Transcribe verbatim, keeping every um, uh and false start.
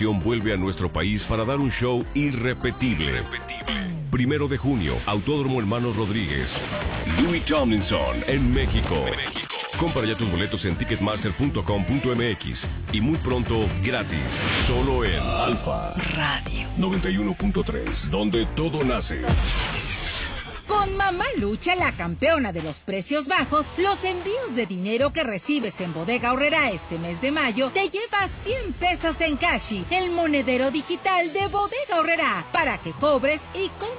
Vuelve a nuestro país para dar un show irrepetible. Primero de junio, Autódromo Hermanos Rodríguez. Louis Tomlinson en México. Compra ya tus boletos en ticketmaster punto com punto m x y muy pronto gratis. Solo en Alfa Radio noventa y uno punto tres, donde todo nace. Con Mamá Lucha, la campeona de los precios bajos, los envíos de dinero que recibes en Bodega Aurrerá este mes de mayo te llevas cien pesos en Cashi, el monedero digital de Bodega Aurrerá, para que cobres y compres